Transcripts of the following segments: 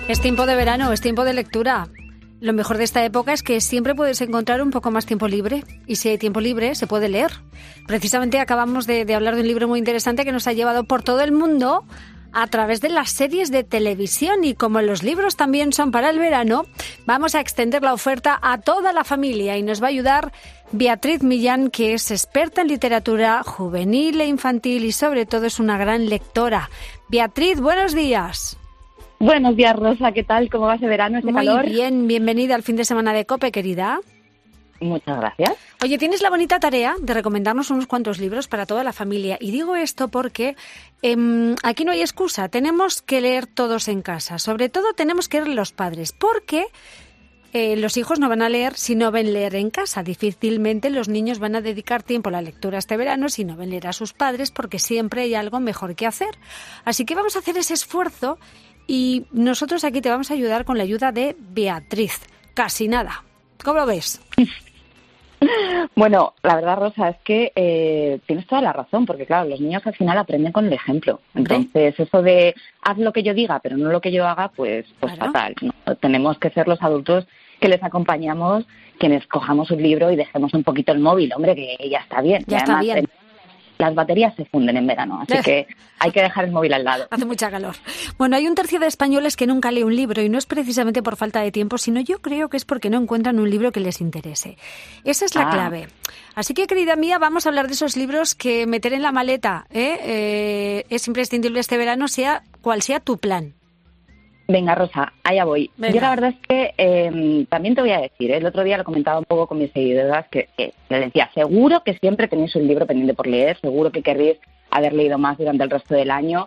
Es tiempo de verano, es tiempo de lectura. Lo mejor de esta época es que siempre puedes encontrar un poco más tiempo libre. Y si hay tiempo libre, se puede leer. Precisamente acabamos de hablar de un libro muy interesante que nos ha llevado por todo el mundo a través de las series de televisión. Y como los libros también son para el verano, vamos a extender la oferta a toda la familia. Y nos va a ayudar Beatriz Millán, que es experta en literatura juvenil e infantil y sobre todo es una gran lectora. Beatriz, buenos días. Buenos días, Rosa. ¿Qué tal? ¿Cómo va ese verano, ese calor? Muy bien, bienvenida al fin de semana de COPE, querida. Muchas gracias. Oye, tienes la bonita tarea de recomendarnos unos cuantos libros para toda la familia. Y digo esto porque aquí no hay excusa. Tenemos que leer todos en casa. Sobre todo tenemos que leer los padres, porque los hijos no van a leer si no ven leer en casa. Difícilmente los niños van a dedicar tiempo a la lectura este verano si no ven leer a sus padres, porque siempre hay algo mejor que hacer. Así que vamos a hacer ese esfuerzo. Y nosotros aquí te vamos a ayudar con la ayuda de Beatriz. Casi nada. ¿Cómo lo ves? Bueno, la verdad, Rosa, es que tienes toda la razón, porque claro, los niños al final aprenden con el ejemplo. Entonces, eso de haz lo que yo diga, pero no lo que yo haga, pues claro. Fatal, ¿no? Tenemos que ser los adultos que les acompañamos, quienes cojamos un libro y dejemos un poquito el móvil. Hombre, que ya está bien. Ya está bien. Las baterías se funden en verano, así que hay que dejar el móvil al lado. Hace mucha calor. Bueno, hay un tercio de españoles que nunca lee un libro y no es precisamente por falta de tiempo, sino yo creo que es porque no encuentran un libro que les interese. Esa es la clave. Así que, querida mía, vamos a hablar de esos libros que meter en la maleta es imprescindible este verano, sea cual sea tu plan. Venga, Rosa, allá voy. Venga. Yo la verdad es que también te voy a decir, el otro día lo comentaba un poco con mis seguidoras, que les decía, seguro que siempre tenéis un libro pendiente por leer, seguro que querréis haber leído más durante el resto del año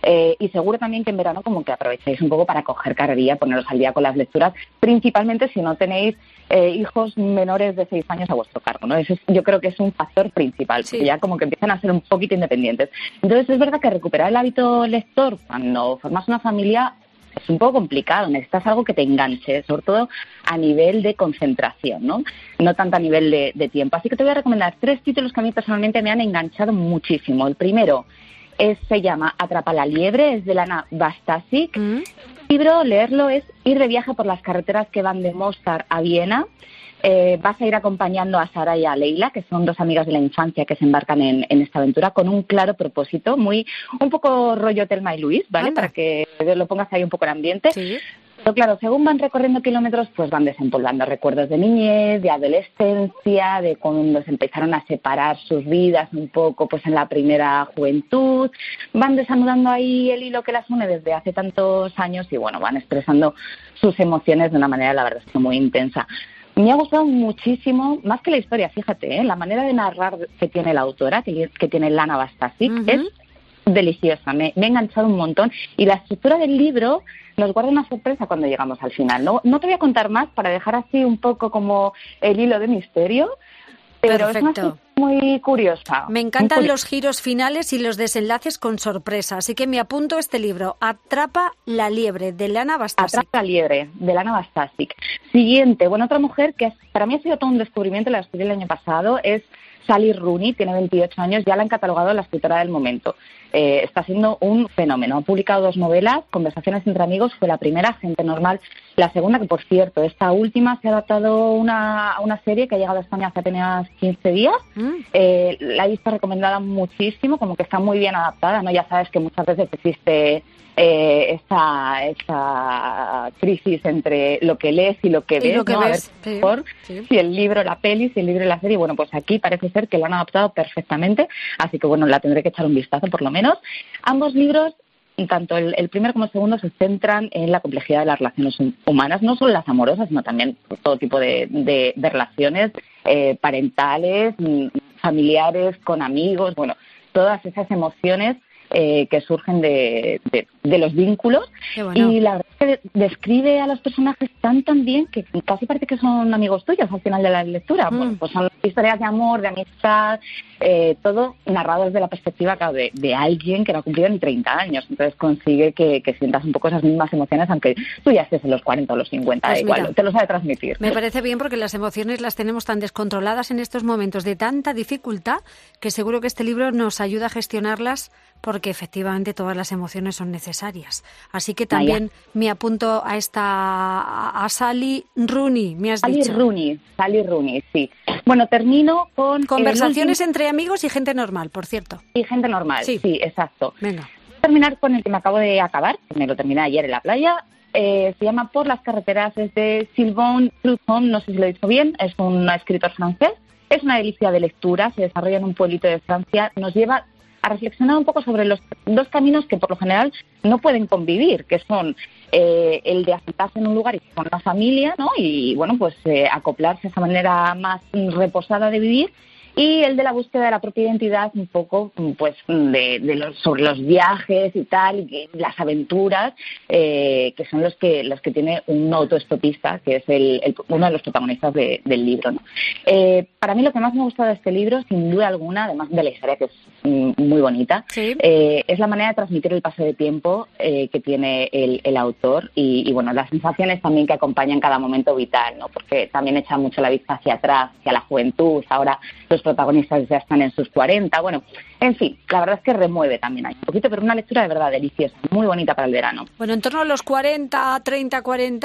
y seguro también que en verano como que aprovecháis un poco para coger carrerilla, poneros al día con las lecturas, principalmente si no tenéis hijos menores de 6 años a vuestro cargo, ¿no? Eso yo creo que es un factor principal, sí. Porque ya como que empiezan a ser un poquito independientes. Entonces es verdad que recuperar el hábito lector cuando formas una familia es un poco complicado, necesitas algo que te enganche, sobre todo a nivel de concentración, no tanto a nivel de tiempo. Así que te voy a recomendar 3 títulos que a mí personalmente me han enganchado muchísimo. El primero se llama Atrapa la liebre, es de Lana Bastasic. El libro, leerlo, es ir de viaje por las carreteras que van de Mostar a Viena. Vas a ir acompañando a Sara y a Leila, que son 2 amigas de la infancia que se embarcan en esta aventura con un claro propósito, un poco rollo Thelma y Luis, ¿vale? Anda. Para que lo pongas ahí un poco en ambiente. Sí. Pero claro, según van recorriendo kilómetros, pues van desempolvando recuerdos de niñez, de adolescencia, de cuando se empezaron a separar sus vidas un poco pues en la primera juventud. Van desanudando ahí el hilo que las une desde hace tantos años y bueno, van expresando sus emociones de una manera, la verdad es que muy intensa. Me ha gustado muchísimo, más que la historia, fíjate, la manera de narrar que tiene la autora, que tiene Lana Bastasic, es deliciosa, me ha enganchado un montón. Y la estructura del libro nos guarda una sorpresa cuando llegamos al final. No te voy a contar más para dejar así un poco como el hilo de misterio, pero perfecto. Es una muy curiosa. Me encantan los giros finales y los desenlaces con sorpresa, así que me apunto este libro, Atrapa la liebre, de Lana Bastasic. Atrapa la liebre, de Lana Bastasic. Siguiente, bueno, otra mujer que para mí ha sido todo un descubrimiento, la descubrí el año pasado, es Sally Rooney, tiene 28 años, ya la han catalogado la escritora del momento. Está siendo un fenómeno. Ha publicado 2 novelas, Conversaciones entre amigos, fue la primera, Gente normal, la segunda, que por cierto, esta última se ha adaptado una serie que ha llegado a España hace apenas 15 días. La he visto recomendada muchísimo, como que está muy bien adaptada, ¿no? Ya sabes que muchas veces existe esta crisis entre lo que lees y lo que ves, lo que ¿no? ves, a ver mejor, si el libro, la peli, si el libro y la serie. Bueno, pues aquí parece ser que lo han adaptado perfectamente, así que bueno, la tendré que echar un vistazo por lo menos. Ambos libros, tanto el primero como el segundo, se centran en la complejidad de las relaciones humanas, no solo las amorosas, sino también todo tipo de relaciones parentales, familiares, con amigos, bueno, todas esas emociones que surgen de los vínculos. Bueno. Y la verdad es que describe a los personajes tan bien que casi parece que son amigos tuyos al final de la lectura. Bueno, pues son historias de amor, de amistad, todo narrado desde la perspectiva, claro, de alguien que no ha cumplido ni 30 años. Entonces consigue que sientas un poco esas mismas emociones, aunque tú ya estés en los 40 o los 50, pues da igual, mira, te lo sabe transmitir. Me parece bien porque las emociones las tenemos tan descontroladas en estos momentos de tanta dificultad que seguro que este libro nos ayuda a gestionarlas, porque porque efectivamente todas las emociones son necesarias. Así que también me apunto a Sally Rooney, me has dicho. Sally Rooney, sí. Bueno, termino con... Conversaciones entre amigos y gente normal, por cierto. Y gente normal, sí, exacto. Venga. Voy a terminar con el que me acabo de acabar, que me lo terminé ayer en la playa. Se llama Por las carreteras, es de Sylvain Truffaut, no sé si lo he dicho bien, es un escritor francés. Es una delicia de lectura, se desarrolla en un pueblito de Francia, nos lleva a reflexionar un poco sobre los dos caminos que por lo general no pueden convivir, que son el de asentarse en un lugar y con una familia, ¿no? Y bueno, pues acoplarse a esa manera más reposada de vivir, y el de la búsqueda de la propia identidad, un poco pues sobre los viajes y tal, y las aventuras, que son los que tiene un autoestopista, que es uno de los protagonistas del libro, ¿no? Para mí lo que más me ha gustado de este libro, sin duda alguna, además de la historia, que es muy bonita, ¿sí? Es la manera de transmitir el paso de tiempo que tiene el autor, y bueno, las sensaciones también que acompañan cada momento vital, ¿no? Porque también echa mucho la vista hacia atrás, hacia la juventud. Ahora los protagonistas ya están en sus 40, bueno, en fin, la verdad es que remueve también ahí un poquito, pero una lectura de verdad deliciosa, muy bonita para el verano. Bueno, en torno a los 40, 30,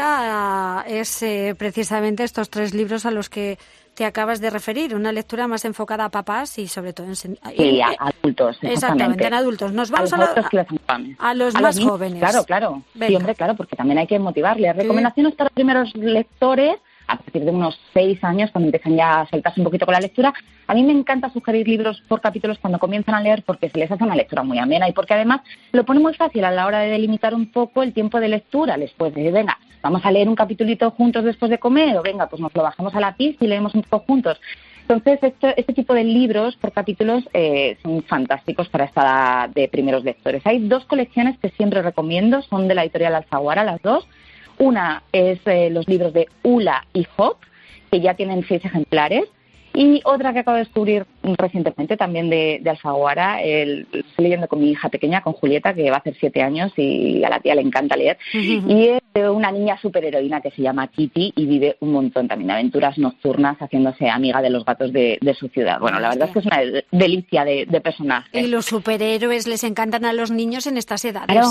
40 es precisamente estos 3 libros a los que te acabas de referir, una lectura más enfocada a papás y sobre todo a adultos. Exactamente, en adultos. Nos vamos a los más niños, jóvenes. Claro. Sí, hombre, claro, porque también hay que motivarles. Recomendaciones para los primeros lectores, a partir de unos 6 años, cuando empiezan ya a soltarse un poquito con la lectura. A mí me encanta sugerir libros por capítulos cuando comienzan a leer, porque se les hace una lectura muy amena y porque además lo pone muy fácil a la hora de delimitar un poco el tiempo de lectura. Después de, venga, vamos a leer un capitulito juntos después de comer, o venga, pues nos lo bajamos a la pista y leemos un poco juntos. Entonces, este tipo de libros por capítulos son fantásticos para esta edad de primeros lectores. Hay 2 colecciones que siempre recomiendo, son de la editorial Alfaguara, las 2. Una es los libros de Ula y Hop, que ya tienen 6 ejemplares, y otra que acabo de descubrir recientemente, también de Alfaguara, estoy leyendo con mi hija pequeña, con Julieta, que va a hacer 7 años y a la tía le encanta leer, y es de una niña superheroína que se llama Kitty y vive un montón también de aventuras nocturnas haciéndose amiga de los gatos de su ciudad. Bueno, la verdad es que es una delicia de personajes. Y los superhéroes les encantan a los niños en estas edades.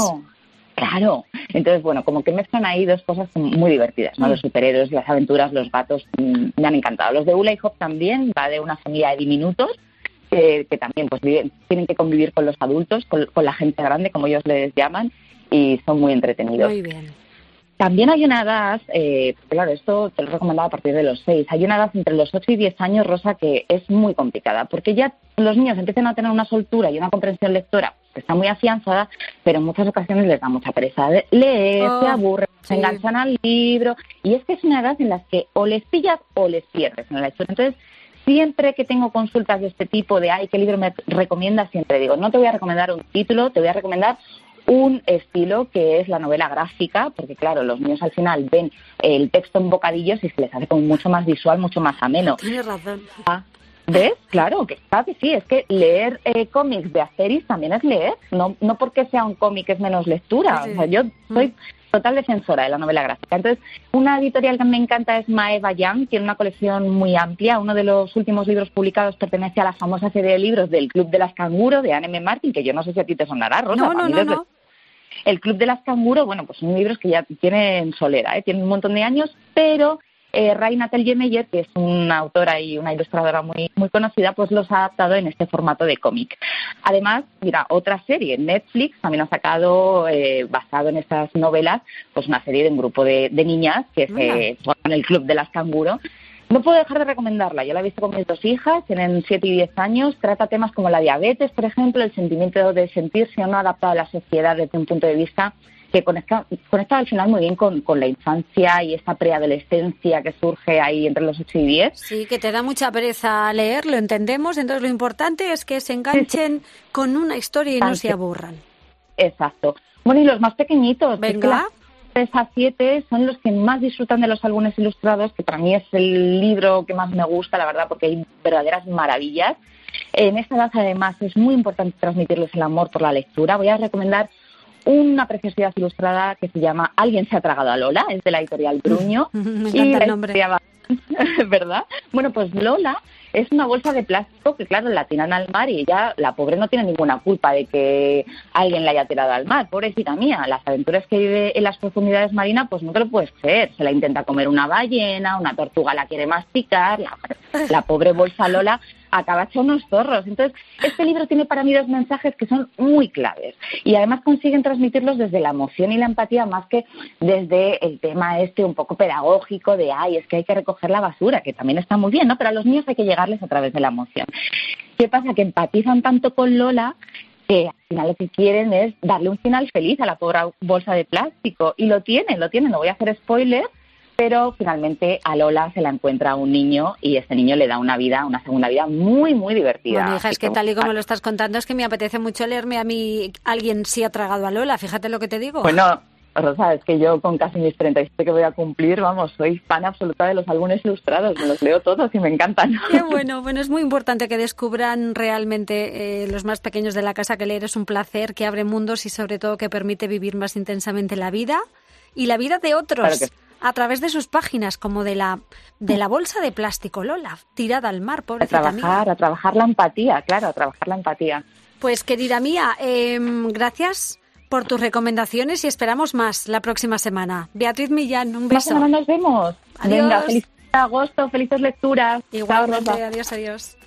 Claro. Entonces, bueno, como que mezclan ahí 2 cosas muy divertidas, ¿no? Los superhéroes, las aventuras, los gatos, me han encantado. Los de Ula y Hop también, va de una familia de diminutos que también pues tienen que convivir con los adultos, con la gente grande, como ellos les llaman, y son muy entretenidos. Muy bien. También hay una edad, claro, esto te lo he recomendado a partir de los 6, hay una edad entre los 8 y 10 años, Rosa, que es muy complicada, porque ya los niños empiezan a tener una soltura y una comprensión lectora que está muy afianzada, pero en muchas ocasiones les da mucha pereza de leer, se aburren, se enganchan al libro, y es que es una edad en la que o les pillas o les pierdes en la lectura. Entonces, siempre que tengo consultas de este tipo de, ¿qué libro me recomiendas? Siempre digo, no te voy a recomendar un título, te voy a recomendar un estilo que es la novela gráfica, porque claro, los niños al final ven el texto en bocadillos y se les hace como mucho más visual, mucho más ameno. Tienes razón. ¿Ves? Claro, que sí, es que leer cómics de Asterix también es leer, no porque sea un cómic es menos lectura. Sí. O sea, yo soy total defensora de la novela gráfica. Entonces, una editorial que me encanta es Maeva Young, tiene una colección muy amplia. Uno de los últimos libros publicados pertenece a la famosa serie de libros del Club de las Canguro, de Anne M. Martin, que yo no sé si a ti te sonará, Rosa. No. El Club de las Canguro, bueno, pues son libros que ya tienen solera, tienen un montón de años, pero Raina Telgemeier, que es una autora y una ilustradora muy, muy conocida, pues los ha adaptado en este formato de cómic. Además, mira, otra serie, Netflix también ha sacado, basado en estas novelas, pues una serie de un grupo de niñas que se forman el Club de las Canguro. No puedo dejar de recomendarla, yo la he visto con mis 2 hijas, tienen 7 y 10 años, trata temas como la diabetes, por ejemplo, el sentimiento de sentirse o no adaptado a la sociedad desde un punto de vista que conecta al final muy bien con la infancia y esta preadolescencia que surge ahí entre los 8 y 10. Sí, que te da mucha pereza leer, lo entendemos, entonces lo importante es que se enganchen con una historia y no se aburran. Exacto. Bueno, y los más pequeñitos, venga, 3 a 7 son los que más disfrutan de los álbumes ilustrados, que para mí es el libro que más me gusta, la verdad, porque hay verdaderas maravillas. En esta edad, además, es muy importante transmitirles el amor por la lectura. Voy a recomendar una preciosidad ilustrada que se llama Alguien se ha tragado a Lola, es de la editorial Bruño. Me encanta el nombre. ¿Verdad? Bueno, pues Lola es una bolsa de plástico que, claro, la tiran al mar y ella, la pobre, no tiene ninguna culpa de que alguien la haya tirado al mar. Pobrecita mía, las aventuras que vive en las profundidades marinas, pues no te lo puedes creer. Se la intenta comer una ballena, una tortuga la quiere masticar, la pobre bolsa Lola acaba hecha unos zorros. Entonces, este libro tiene para mí 2 mensajes que son muy claves y además consiguen transmitirlos desde la emoción y la empatía más que desde el tema un poco pedagógico de, es que hay que recoger la basura, que también está muy bien, ¿no? Pero a los niños hay que llegarles a través de la emoción. ¿Qué pasa? Que empatizan tanto con Lola que al final lo que quieren es darle un final feliz a la pobre bolsa de plástico y lo tienen, no voy a hacer spoiler, pero finalmente a Lola se la encuentra un niño y ese niño le da una segunda vida muy, muy divertida. Bueno, hija, es que tal y como lo estás contando, es que me apetece mucho leerme a mí Alguien sí ha tragado a Lola, fíjate lo que te digo. Bueno, Rosa, es que yo con casi mis 37 que voy a cumplir, soy fan absoluta de los álbumes ilustrados, me los leo todos y me encantan. Qué bueno, es muy importante que descubran realmente los más pequeños de la casa que leer es un placer, que abre mundos y sobre todo que permite vivir más intensamente la vida y la vida de otros. Claro que... a través de sus páginas, como de la bolsa de plástico, Lola, tirada al mar, pobrecita mía. A trabajar la empatía, claro, a trabajar la empatía. Pues, querida mía, gracias por tus recomendaciones y esperamos más la próxima semana. Beatriz Millán, un beso. La semana nos vemos. Adiós. Venga, feliz agosto, felices lecturas. Igualmente, Chao, Rosa. adiós.